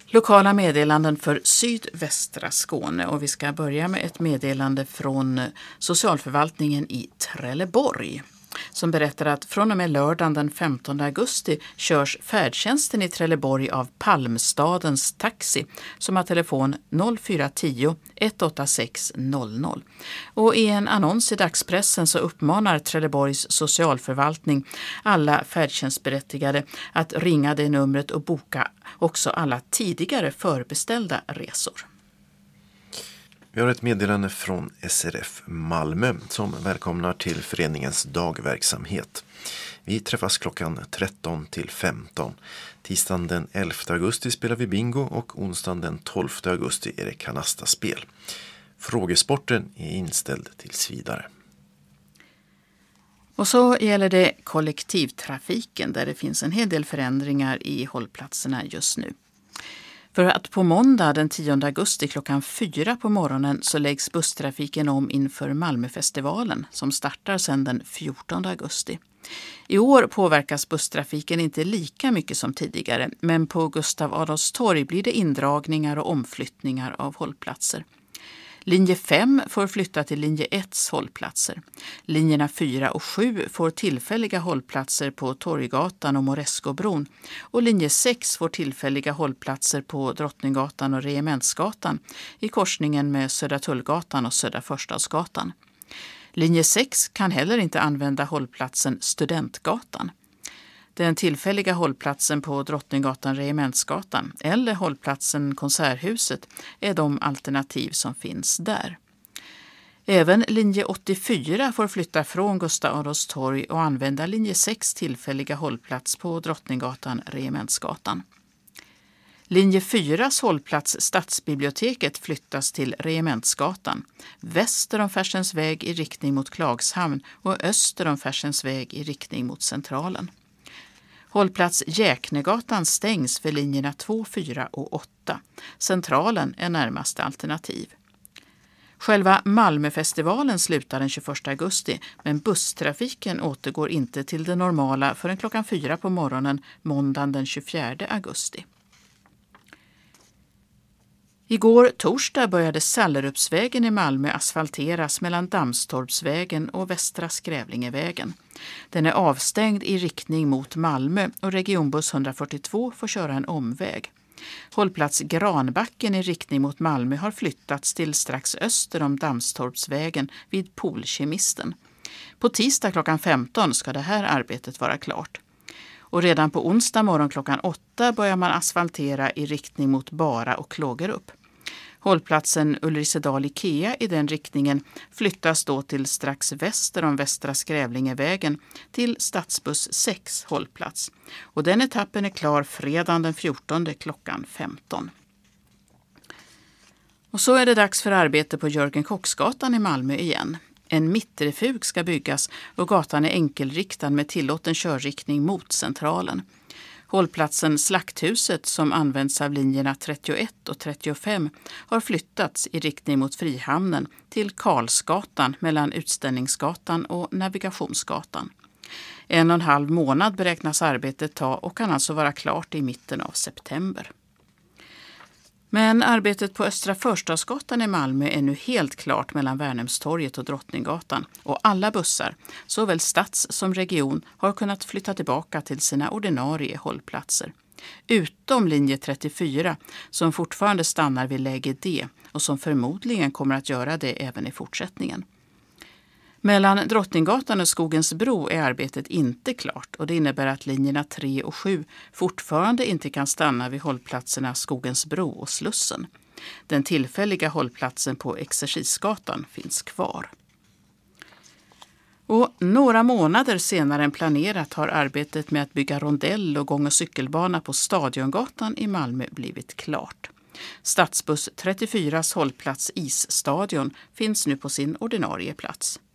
Lokala meddelanden för sydvästra Skåne, och vi ska börja med ett meddelande från socialförvaltningen i Trelleborg som berättar att från och med lördagen den 15 augusti körs färdtjänsten i Trelleborg av Palmstadens taxi som har telefon 0410 186 00. Och i en annons i dagspressen så uppmanar Trelleborgs socialförvaltning alla färdtjänstberättigade att ringa det numret och boka också alla tidigare förbeställda resor. Vi har ett meddelande från SRF Malmö som välkomnar till föreningens dagverksamhet. Vi träffas klockan 13 till 15. Tisdagen den 11 augusti spelar vi bingo och onsdagen den 12 augusti är det kanastaspel. Frågesporten är inställd tills vidare. Och så gäller det kollektivtrafiken där det finns en hel del förändringar i hållplatserna just nu. För att på måndag den 10 augusti klockan 4 på morgonen så läggs busstrafiken om inför Malmöfestivalen som startar sedan den 14 augusti. I år påverkas busstrafiken inte lika mycket som tidigare, men på Gustav Adolfs torg blir det indragningar och omflyttningar av hållplatser. Linje 5 får flytta till linje 1s hållplatser. Linjerna 4 och 7 får tillfälliga hållplatser på Torggatan och Morescobron. Och linje 6 får tillfälliga hållplatser på Drottninggatan och Regementsgatan i korsningen med Södra Tullgatan och Södra Förstadsgatan. Linje 6 kan heller inte använda hållplatsen Studentgatan. Den tillfälliga hållplatsen på Drottninggatan Regementsgatan eller hållplatsen Konserthuset är de alternativ som finns där. Även linje 84 får flytta från Gustav Adolfs torg och använda linje 6 tillfälliga hållplats på Drottninggatan Regementsgatan. Linje 4s hållplats Stadsbiblioteket flyttas till Regementsgatan, väster om Färsens väg i riktning mot Klagshamn och öster om Färsens väg i riktning mot Centralen. Hållplats Jäknegatan stängs för linjerna 2, 4 och 8. Centralen är närmaste alternativ. Själva Malmöfestivalen slutar den 21 augusti, men busstrafiken återgår inte till det normala förrän klockan 4 på morgonen måndagen den 24 augusti. Igår torsdag började Sallerupsvägen i Malmö asfalteras mellan Dammstorpsvägen och Västra Skrävlingevägen. Den är avstängd i riktning mot Malmö och regionbuss 142 får köra en omväg. Hållplats Granbacken i riktning mot Malmö har flyttats till strax öster om Dammstorpsvägen vid Polkemisten. På tisdag klockan 15 ska det här arbetet vara klart. Och redan på onsdag morgon klockan 8 börjar man asfaltera i riktning mot Bara och Klågerup. Hållplatsen Ulrisedal Ikea i den riktningen flyttas då till strax väster om Västra Skrävlingevägen till Stadsbuss 6 hållplats. Och den etappen är klar fredagen den 14 klockan 15. Och så är det dags för arbete på Jörgen Kocksgatan i Malmö igen. En mittrefug ska byggas och gatan är enkelriktad med tillåten körriktning mot Centralen. Hållplatsen Slakthuset som används av linjerna 31 och 35 har flyttats i riktning mot Frihamnen till Karlsgatan mellan Utställningsgatan och Navigationsgatan. 1,5 månad beräknas arbetet ta och kan alltså vara klart i mitten av september. Men arbetet på Östra Förstadsgatan i Malmö är nu helt klart mellan Värnhemstorget och Drottninggatan och alla bussar, såväl stads som region, har kunnat flytta tillbaka till sina ordinarie hållplatser. Utom linje 34 som fortfarande stannar vid läge D och som förmodligen kommer att göra det även i fortsättningen. Mellan Drottninggatan och Skogens bro är arbetet inte klart och det innebär att linjerna 3 och 7 fortfarande inte kan stanna vid hållplatserna Skogens bro och Slussen. Den tillfälliga hållplatsen på Exercisgatan finns kvar. Och några månader senare än planerat har arbetet med att bygga rondell och gång- och cykelbana på Stadiongatan i Malmö blivit klart. Stadsbuss 34s hållplats Isstadion finns nu på sin ordinarie plats.